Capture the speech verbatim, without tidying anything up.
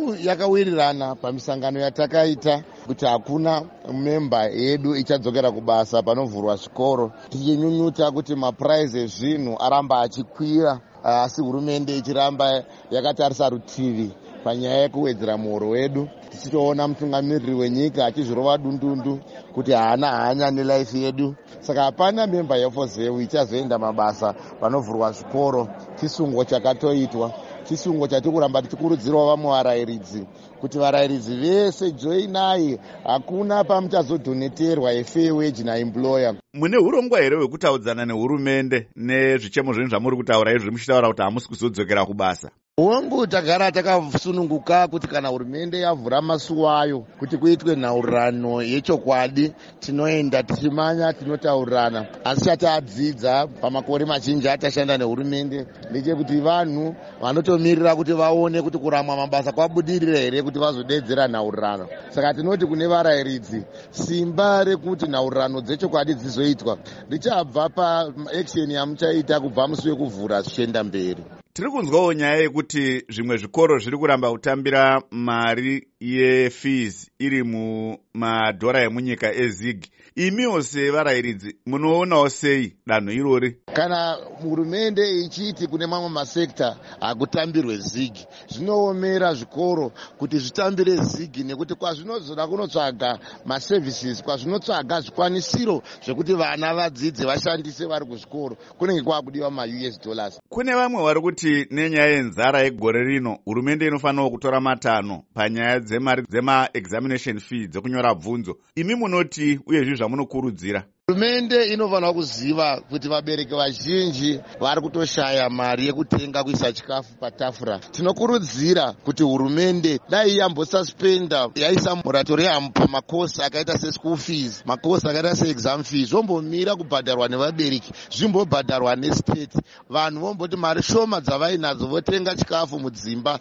yedu yakawirirana pamisangano yatakaita kuti hakuna memba yedu ichadzokera kubasa panovhurwa zvikoro, tichinyunyuta kuti mapuraizi ezvinhu aramba achikwira, asi hurumende ichiramba yakatarisa rutivi panyaya yekuwedzera muhoro wedu, tichitoona mutungamiriri wenyika achizvirova dundundu kuti haana hanya nelaifi yedu. Saka hapana memba yefozeu ichazoenda mabasa panovhurwa zvikoro. Chisungo chakatoitwa, chisungo chati kuramba tichikurudzirawo vamwe varayiridzi kuti varayiridzi vese joinai, hakuna pamuchazodhoneterwa efair wage naemployer. Mune urongwa here hwekutaudzana nehurumende nezvichemo zvenyu zvamuri kutaura izvi muchitaura kuti hamusi kuzodzokera kubasa? Hongu tagara takasununguka kuti kana hurumende yavhura masuo ayo kuti kuitwe nhaurirano yechokwadi, tinoenda tichimanya tinotaurirana. Asi chatadzidza pamakore mazhinji atashanda nehurumende ndechekuti vanhu vanotomirira kuti vaone kuti kuramwa mabasa kwabudirira here kuti vazodedzera nhaurirano. Saka tinoti kune varayiridzi, simba rekuti nhaurirano dzechokwadi dzizoitwa richabva paaction yamuchaita kubva musi wekuvhura zvichienda mberi. Tiri kunzwawo nyaya yekuti zvimwe zvikoro zviri kuramba kutambira mari yefees iri mumadhora emunyika ezigi. Imiwo sevarayiridzi munoonawo sei danho irori? Kana hurumende ichiti kune mamwe masekta hakutambirwe zigi, zvinoomera zvikoro kuti zvitambire zigi, nekuti kwazvinozoda kunotsvaga maservices, kwazvinotsvaga zvikwanisiro zvekuti vana vadzidze vashandise vari kuzvikoro, kunenge kwakudiwa ma-U S dollars. Kune vamwe vari kuti nenyaya yenzara yegore rino hurumende inofanira kutora matanho panyaya dzemari dzema-examination fee dzekunyora bvunzo. Imi munoti uyezvi zvamunokurudzira? Hurumende inofanira kuziva kuti vabereki vazhinji vari kutoshaya mari yekutenga kuisa chikafu patafura. Tinokurudzira kuti hurumende dai yambosuspenda yaisa moratorium pamakosi akaita seschool fees, makosi akaita seexam fees, vombomira kubhadharwa nevabereki, zvimbobhadharwa nestate. Vanhu vomboti mari shoma dzavainadzo votenga chikafu mudzimba